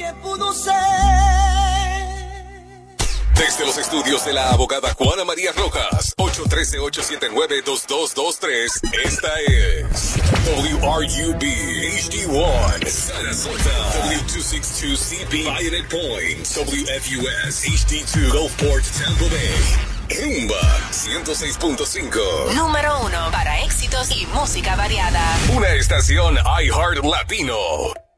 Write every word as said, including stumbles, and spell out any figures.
que pudo ser. Desde los estudios de la abogada Juana María Rojas, ocho uno tres, ocho siete nueve, dos dos dos tres, esta es W R U B H D uno, Sarasota, W dos sesenta y dos C P, Violet Point, W F U S H D dos, Gulfport, Tampa Bay, Rumba ciento seis punto cinco. Número uno para éxitos y música variada. Una estación iHeart Latino.